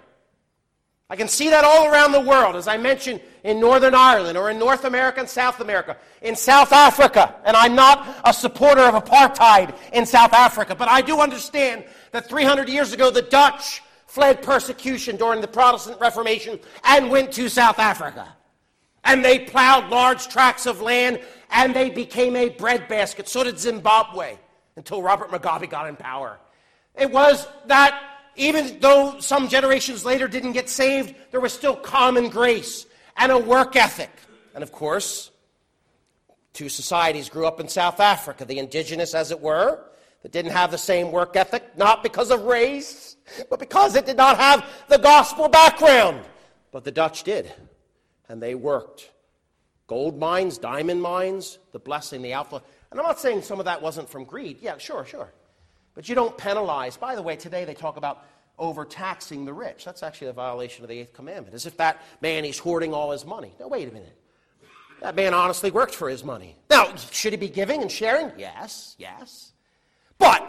I can see that all around the world, as I mentioned, in Northern Ireland or in North America and South America, in South Africa. And I'm not a supporter of apartheid in South Africa, but I do understand that three hundred years ago, the Dutch fled persecution during the Protestant Reformation and went to South Africa. And they plowed large tracts of land, and they became a breadbasket. So did Zimbabwe, until Robert Mugabe got in power. It was that even though some generations later didn't get saved, there was still common grace and a work ethic. And of course, two societies grew up in South Africa, the indigenous, as it were, that didn't have the same work ethic, not because of race, but because it did not have the gospel background. But the Dutch did. And they worked. Gold mines, diamond mines, the blessing, the outflow. And I'm not saying some of that wasn't from greed. Yeah, sure, sure. But you don't penalize. By the way, today they talk about overtaxing the rich. That's actually a violation of the Eighth Commandment. As if that man, he's hoarding all his money. No, wait a minute. That man honestly worked for his money. Now, should he be giving and sharing? Yes, yes. But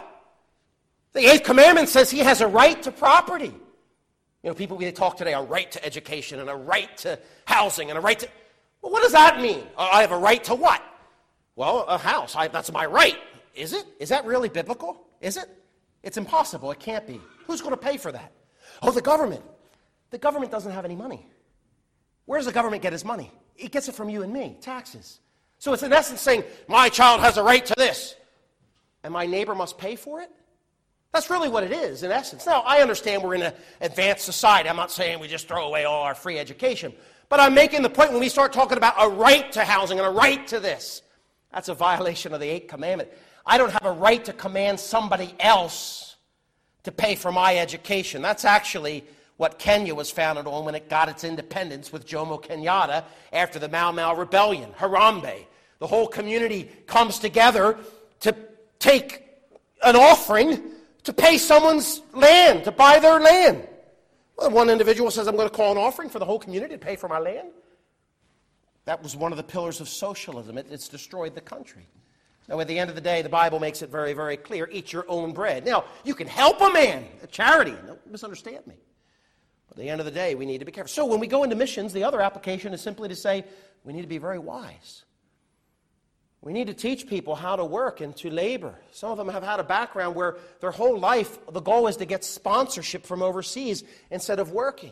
the Eighth Commandment says he has a right to property. You know, people, we talk today, a right to education and a right to housing and a right to... Well, what does that mean? Uh, I have a right to what? Well, a house. I, that's my right. Is it? Is that really biblical? Is it? It's impossible. It can't be. Who's going to pay for that? Oh, the government. The government doesn't have any money. Where does the government get its money? It gets it from you and me, taxes. So it's in essence saying, my child has a right to this, and my neighbor must pay for it? That's really what it is, in essence. Now, I understand we're in an advanced society. I'm not saying we just throw away all our free education. But I'm making the point when we start talking about a right to housing and a right to this, that's a violation of the Eighth Commandment. I don't have a right to command somebody else to pay for my education. That's actually what Kenya was founded on when it got its independence with Jomo Kenyatta after the Mau Mau Rebellion, Harambee. The whole community comes together to take an offering to pay someone's land, to buy their land. Well, one individual says, I'm going to call an offering for the whole community to pay for my land. That was one of the pillars of socialism. It, it's destroyed the country. Now, at the end of the day, the Bible makes it very, very clear. Eat your own bread. Now, you can help a man, a charity. Don't misunderstand me. But at the end of the day, we need to be careful. So when we go into missions, the other application is simply to say, we need to be very wise. We need to teach people how to work and to labor. Some of them have had a background where their whole life, the goal is to get sponsorship from overseas instead of working.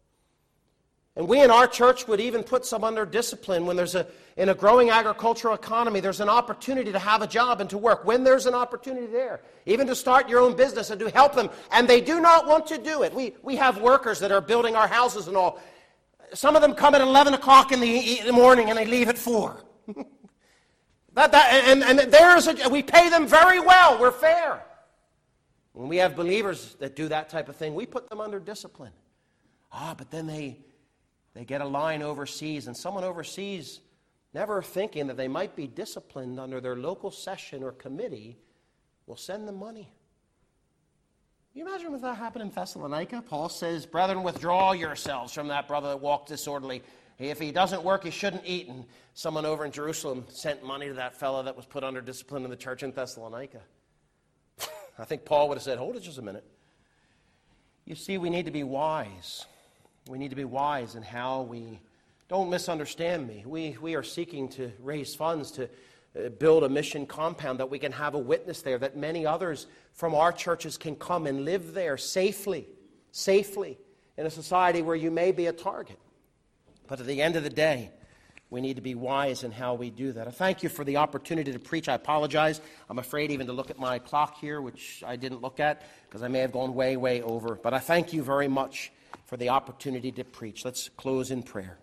And we in our church would even put some under discipline when there's a, in a growing agricultural economy, there's an opportunity to have a job and to work. When there's an opportunity there, even to start your own business and to help them, and they do not want to do it. We, we have workers that are building our houses and all. Some of them come at eleven o'clock in the, in the morning and they leave at four. that, that, and, and there's a, we pay them very well. We're fair. When we have believers that do that type of thing, we put them under discipline. Ah, but then they... They get a line overseas, and someone overseas, never thinking that they might be disciplined under their local session or committee, will send them money. Can you imagine if that happened in Thessalonica? Paul says, brethren, withdraw yourselves from that brother that walked disorderly. If he doesn't work, he shouldn't eat. And someone over in Jerusalem sent money to that fellow that was put under discipline in the church in Thessalonica. I think Paul would have said, hold it just a minute. You see, we need to be wise. We need to be wise in how we, don't misunderstand me, we, we are seeking to raise funds to uh, build a mission compound that we can have a witness there, that many others from our churches can come and live there safely, safely, in a society where you may be a target. But at the end of the day, we need to be wise in how we do that. I thank you for the opportunity to preach. I apologize. I'm afraid even to look at my clock here, which I didn't look at, because I may have gone way, way over. But I thank you very much for the opportunity to preach. Let's close in prayer.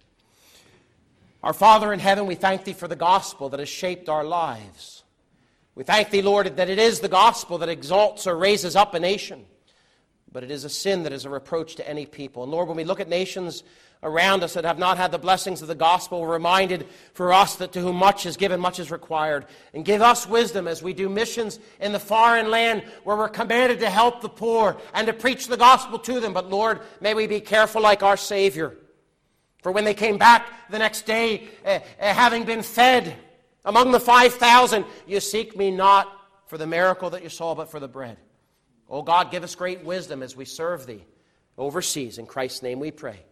Our Father in heaven, we thank Thee for the gospel that has shaped our lives. We thank Thee, Lord, that it is the gospel that exalts or raises up a nation, but it is a sin that is a reproach to any people. And Lord, when we look at nations around us that have not had the blessings of the gospel, we're reminded for us that to whom much is given, much is required. And give us wisdom as we do missions in the foreign land where we're commanded to help the poor and to preach the gospel to them. But Lord, may we be careful like our Savior. For when they came back the next day, uh, uh, having been fed among the five thousand, you seek me not for the miracle that you saw, but for the bread. Oh God, give us great wisdom as we serve Thee overseas. In Christ's name we pray.